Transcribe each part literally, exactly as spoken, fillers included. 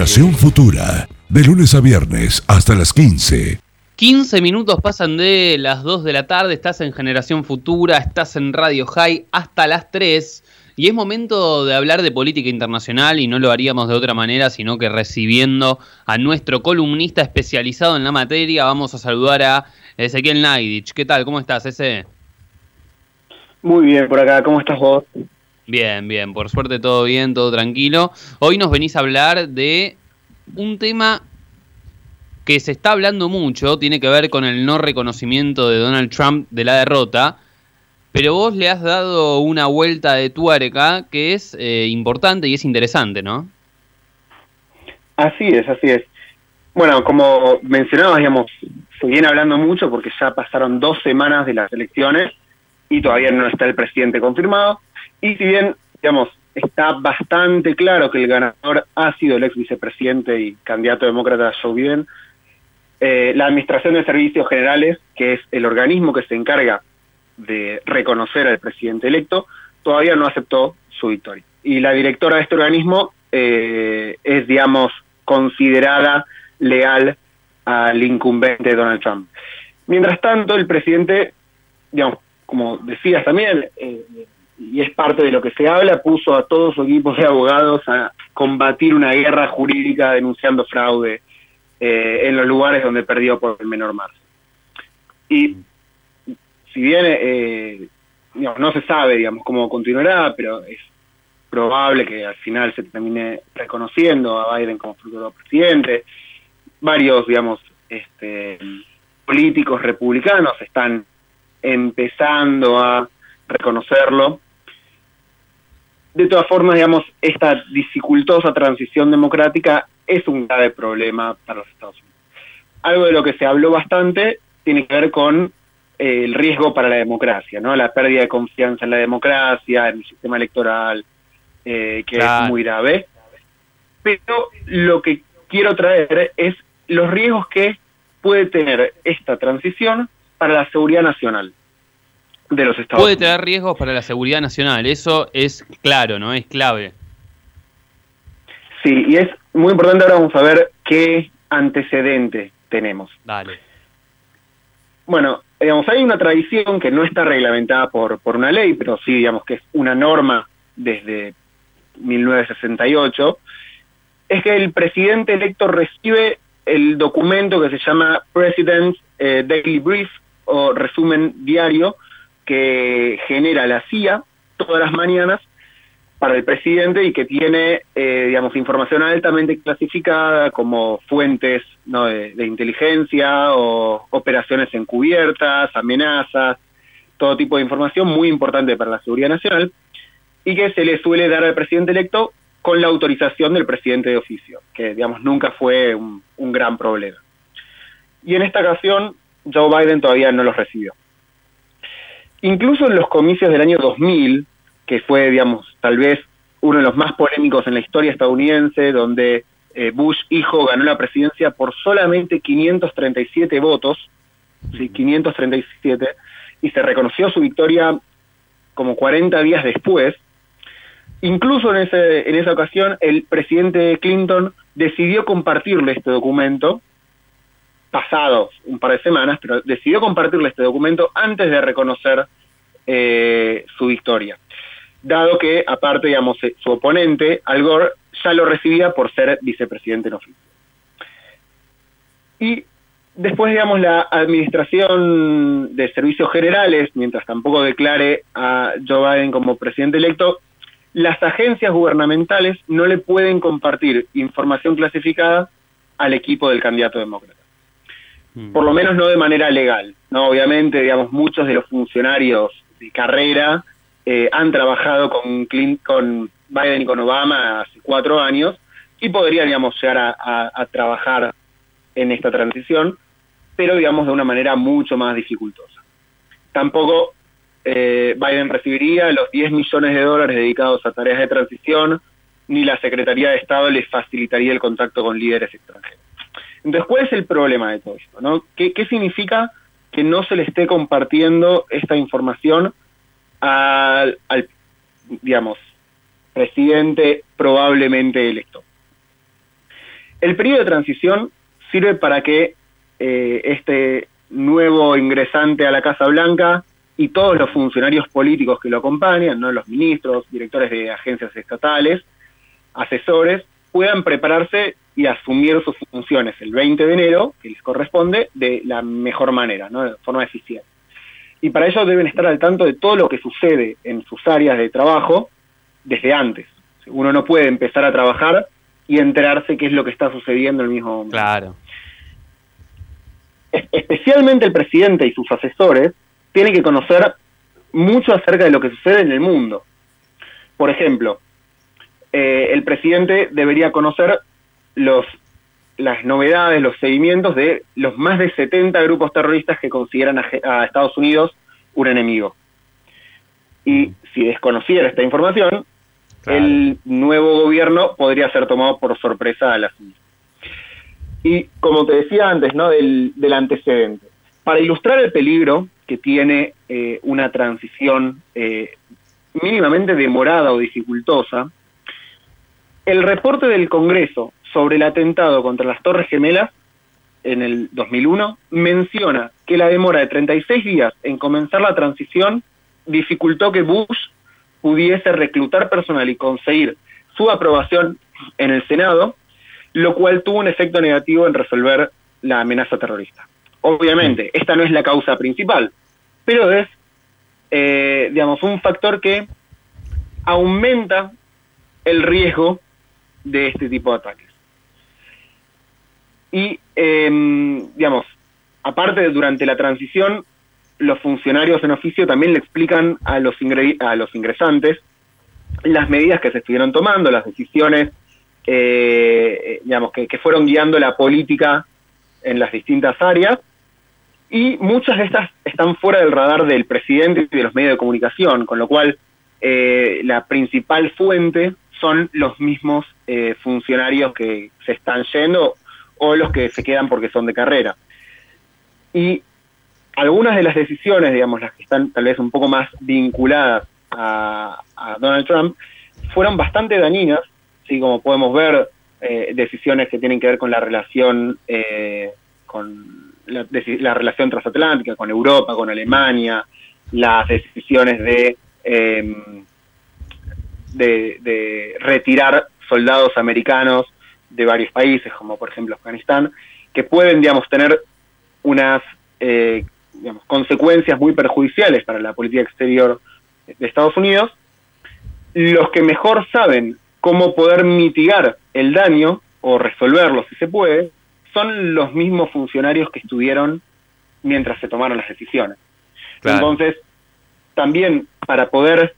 Generación Futura, de lunes a viernes hasta las quince. quince minutos pasan de las dos de la tarde, estás en Generación Futura, estás en Radio High hasta las tres. Y es momento de hablar de política internacional y no lo haríamos de otra manera, sino que recibiendo a nuestro columnista especializado en la materia. Vamos a saludar a Ezequiel Naidich. ¿Qué tal? ¿Cómo estás, Eze? Muy bien, por acá. ¿Cómo estás vos? Bien, bien. Por suerte todo bien, todo tranquilo. Hoy nos venís a hablar de un tema que se está hablando mucho, tiene que ver con el no reconocimiento de Donald Trump de la derrota. Pero vos le has dado una vuelta de tuerca que es eh, importante y es interesante, ¿no? Así es, así es. Bueno, como mencionabas, digamos, se viene hablando mucho porque ya pasaron dos semanas de las elecciones y todavía no está el presidente confirmado. Y si bien, digamos, está bastante claro que el ganador ha sido el ex vicepresidente y candidato demócrata Joe Biden, eh, la Administración de Servicios Generales, que es el organismo que se encarga de reconocer al presidente electo, todavía no aceptó su victoria. Y la directora de este organismo eh, es, digamos, considerada leal al incumbente Donald Trump. Mientras tanto, el presidente, digamos, como decías también, eh, y es parte de lo que se habla, puso a todo su equipo de abogados a combatir una guerra jurídica denunciando fraude eh, en los lugares donde perdió por el menor margen. Y si bien eh, digamos, no se sabe, digamos, cómo continuará, pero es probable que al final se termine reconociendo a Biden como futuro presidente. Varios, digamos, este, políticos republicanos están empezando a reconocerlo. De todas formas, digamos, esta dificultosa transición democrática es un grave problema para los Estados Unidos. Algo de lo que se habló bastante tiene que ver con el riesgo para la democracia, ¿no? La pérdida de confianza en la democracia, en el sistema electoral, eh, que claro. es muy grave. Pero lo que quiero traer es los riesgos que puede tener esta transición para la seguridad nacional de los Estados puede Unidos. Puede tener riesgos para la seguridad nacional, eso es claro, ¿no? Es clave. Sí, y es muy importante. Ahora vamos a ver qué antecedente tenemos. Dale. Bueno, digamos, hay una tradición que no está reglamentada por, por una ley, pero sí, digamos, que es una norma desde mil novecientos sesenta y ocho, es que el presidente electo recibe el documento que se llama President's eh, Daily Brief, o resumen diario, que genera la C I A todas las mañanas para el presidente y que tiene, eh, digamos, información altamente clasificada como fuentes, ¿no? de, de inteligencia o operaciones encubiertas, amenazas, todo tipo de información muy importante para la seguridad nacional y que se le suele dar al presidente electo con la autorización del presidente de oficio, que, digamos, nunca fue un, un gran problema. Y en esta ocasión, Joe Biden todavía no los recibió. Incluso en los comicios del año dos mil, que fue, digamos, tal vez uno de los más polémicos en la historia estadounidense, donde eh, Bush hijo ganó la presidencia por solamente quinientos treinta y siete votos, ¿sí? quinientos treinta y siete, y se reconoció su victoria como cuarenta días después. Incluso en, ese, en esa ocasión, el presidente Clinton decidió compartirle este documento, pasados un par de semanas, pero decidió compartirle este documento antes de reconocer eh, su victoria, dado que, aparte, digamos, su oponente, Al Gore, ya lo recibía por ser vicepresidente en oficio. Y después, digamos, la Administración de Servicios Generales, mientras tampoco declare a Joe Biden como presidente electo, las agencias gubernamentales no le pueden compartir información clasificada al equipo del candidato demócrata. Por lo menos no de manera legal, ¿no? Obviamente, digamos, muchos de los funcionarios de carrera eh, han trabajado con, Clint, con Biden y con Obama hace cuatro años y podrían, digamos, llegar a, a, a trabajar en esta transición, pero, digamos, de una manera mucho más dificultosa. Tampoco eh, Biden recibiría los diez millones de dólares dedicados a tareas de transición, ni la Secretaría de Estado les facilitaría el contacto con líderes extranjeros. Entonces, ¿cuál es el problema de todo esto, ¿no? ¿Qué, qué significa que no se le esté compartiendo esta información al, al, digamos, presidente probablemente electo? el periodo de transición sirve para que eh, este nuevo ingresante a la Casa Blanca y todos los funcionarios políticos que lo acompañan, ¿no? Los ministros, directores de agencias estatales, asesores, puedan prepararse y asumir sus funciones el veinte de enero, que les corresponde, de la mejor manera, ¿no? De forma eficiente. Y para ello deben estar al tanto de todo lo que sucede en sus áreas de trabajo desde antes. Uno no puede empezar a trabajar y enterarse qué es lo que está sucediendo en el mismo momento. Claro. Especialmente el presidente y sus asesores tienen que conocer mucho acerca de lo que sucede en el mundo. Por ejemplo, eh, el presidente debería conocer los, las novedades, los seguimientos de los más de setenta grupos terroristas que consideran a, a Estados Unidos un enemigo. Y si desconociera esta información, claro, el nuevo gobierno podría ser tomado por sorpresa al asunto. Y como te decía antes, ¿no? del, del antecedente, para ilustrar el peligro que tiene eh, una transición eh, mínimamente demorada o dificultosa, el reporte del Congreso sobre el atentado contra las Torres Gemelas en el dos mil uno menciona que la demora de treinta y seis días en comenzar la transición dificultó que Bush pudiese reclutar personal y conseguir su aprobación en el Senado, lo cual tuvo un efecto negativo en resolver la amenaza terrorista. Obviamente, esta no es la causa principal, pero es, eh, digamos, un factor que aumenta el riesgo de este tipo de ataques. Y, eh, digamos, aparte de durante la transición, los funcionarios en oficio también le explican a los, ingre a los ingresantes las medidas que se estuvieron tomando, las decisiones eh, digamos, que, que fueron guiando la política en las distintas áreas, y muchas de estas están fuera del radar del presidente y de los medios de comunicación, con lo cual eh, la principal fuente son los mismos eh, funcionarios que se están yendo o los que se quedan porque son de carrera. Y algunas de las decisiones, digamos, las que están tal vez un poco más vinculadas a, a Donald Trump, fueron bastante dañinas, ¿sí? Como podemos ver, eh, decisiones que tienen que ver con la relación eh, con la, la relación transatlántica, con Europa, con Alemania, las decisiones de, eh, de, de retirar soldados americanos de varios países, como por ejemplo Afganistán, que pueden, digamos, tener unas eh, digamos, consecuencias muy perjudiciales para la política exterior de Estados Unidos. Los que mejor saben cómo poder mitigar el daño o resolverlo si se puede, son los mismos funcionarios que estuvieron mientras se tomaron las decisiones. Claro. Entonces, también para poder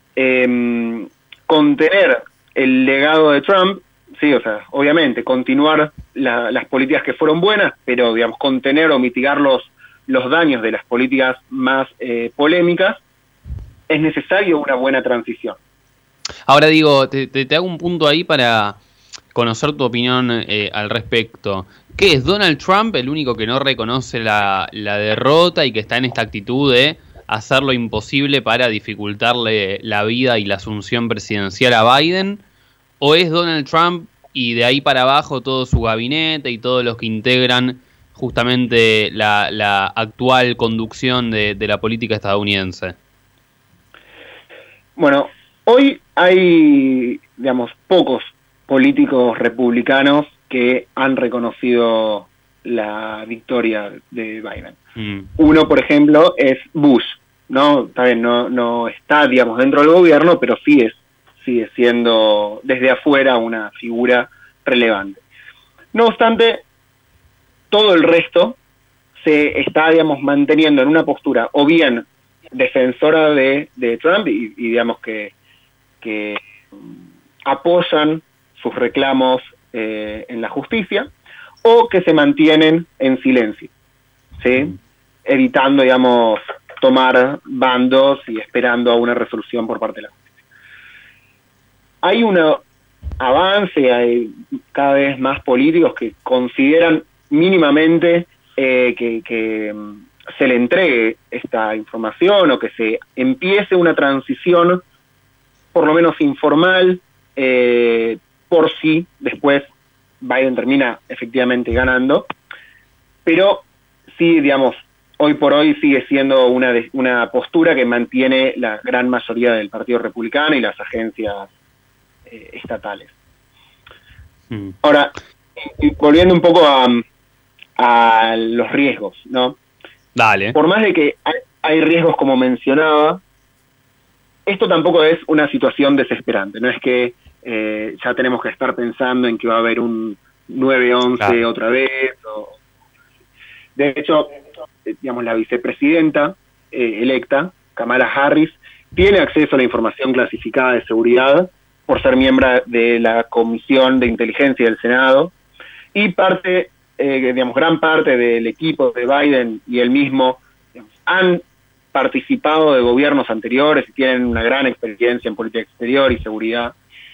eh, contener el legado de Trump, sí, o sea, obviamente, continuar la, las políticas que fueron buenas, pero, digamos, contener o mitigar los, los daños de las políticas más eh, polémicas, es necesario una buena transición. Ahora digo, te, te, te hago un punto ahí para conocer tu opinión eh, al respecto. ¿Qué es Donald Trump el único que no reconoce la, la derrota y que está en esta actitud de hacer lo imposible para dificultarle la vida y la asunción presidencial a Biden? ¿O es Donald Trump y de ahí para abajo todo su gabinete y todos los que integran justamente la, la actual conducción de, de la política estadounidense? Bueno, hoy hay, digamos, pocos políticos republicanos que han reconocido la victoria de Biden. Mm. Uno, por ejemplo, es Bush, ¿no? Está bien, no, no está, digamos, dentro del gobierno, pero sí es, sigue siendo desde afuera una figura relevante. No obstante, todo el resto se está, digamos, manteniendo en una postura o bien defensora de, de Trump y, y digamos que, que apoyan sus reclamos eh, en la justicia, o que se mantienen en silencio, ¿sí? Evitando, digamos, tomar bandos y esperando a una resolución por parte de la justicia. Hay un avance, hay cada vez más políticos que consideran mínimamente eh, que, que se le entregue esta información o que se empiece una transición por lo menos informal, eh, por si después Biden termina efectivamente ganando, pero sí, digamos, hoy por hoy sigue siendo una, una postura que mantiene la gran mayoría del Partido Republicano y las agencias eh, estatales. Mm. Ahora, volviendo un poco a, a los riesgos, ¿no? Dale. Por más de que hay, hay riesgos como mencionaba, esto tampoco es una situación desesperante, no es que eh, ya tenemos que estar pensando en que va a haber un nueve once claro. otra vez. O... De hecho, digamos, la vicepresidenta eh, electa, Kamala Harris, tiene acceso a la información clasificada de seguridad por ser miembro de la Comisión de Inteligencia del Senado, y parte, eh, digamos, gran parte del equipo de Biden y él mismo digamos, han participado de gobiernos anteriores y tienen una gran experiencia en política exterior y seguridad.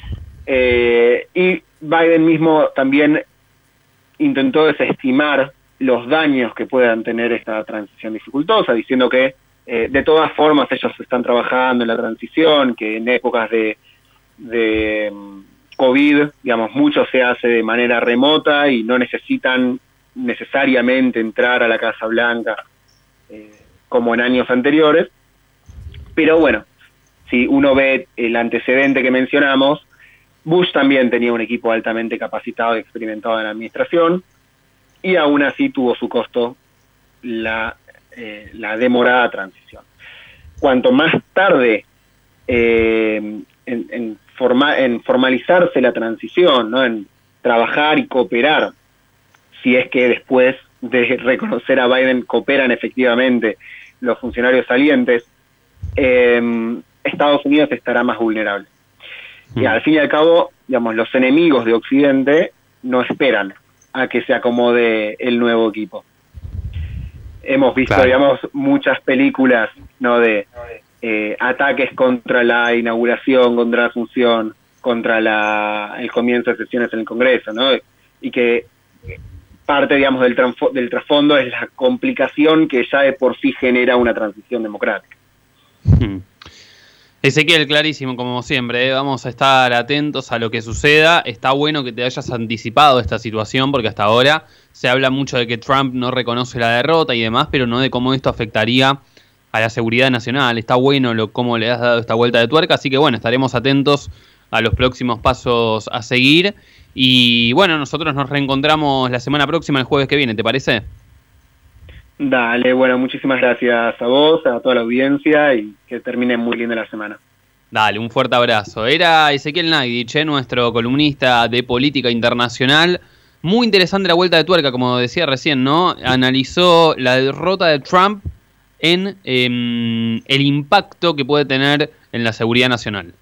Eh, y Biden mismo también intentó desestimar los daños que puedan tener esta transición dificultosa, diciendo que eh, de todas formas ellos están trabajando en la transición, que en épocas de, de COVID, digamos, mucho se hace de manera remota y no necesitan necesariamente entrar a la Casa Blanca eh, como en años anteriores. Pero bueno, si uno ve el antecedente que mencionamos, Bush también tenía un equipo altamente capacitado y experimentado en la administración, y aún así tuvo su costo la, eh, la demorada transición. Cuanto más tarde eh, en, en, forma, en formalizarse la transición, ¿no? En trabajar y cooperar, si es que después de reconocer a Biden cooperan efectivamente los funcionarios salientes, eh, Estados Unidos estará más vulnerable. Y al fin y al cabo, digamos, los enemigos de Occidente no esperan a que se acomode el nuevo equipo. Hemos visto, claro. digamos, muchas películas, ¿no? De eh, ataques contra la inauguración, contra la función, contra la, el comienzo de sesiones en el Congreso, ¿no? Y que parte, digamos, del, transfo- del trasfondo es la complicación que ya de por sí genera una transición democrática. Hmm. Ezequiel, clarísimo, como siempre, ¿eh? Vamos a estar atentos a lo que suceda. Está bueno que te hayas anticipado esta situación, porque hasta ahora se habla mucho de que Trump no reconoce la derrota y demás, pero no de cómo esto afectaría a la seguridad nacional. Está bueno lo cómo le has dado esta vuelta de tuerca, así que bueno, estaremos atentos a los próximos pasos a seguir. Y bueno, nosotros nos reencontramos la semana próxima, el jueves que viene, ¿te parece? Dale, bueno, muchísimas gracias a vos, a toda la audiencia, y que termine muy linda la semana. Dale, un fuerte abrazo. Era Ezequiel Nagdich, ¿eh? Nuestro columnista de política internacional. Muy interesante la vuelta de tuerca, como decía recién, ¿no? Analizó la derrota de Trump en eh, el impacto que puede tener en la seguridad nacional.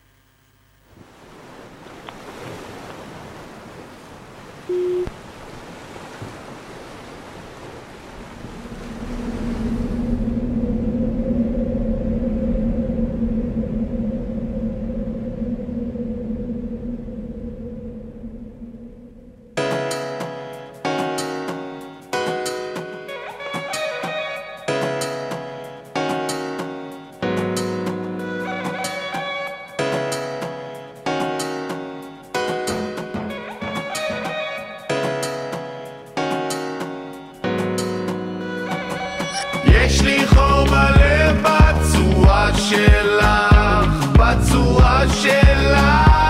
יש לי חור בלב בצורה שלך, בצורה שלך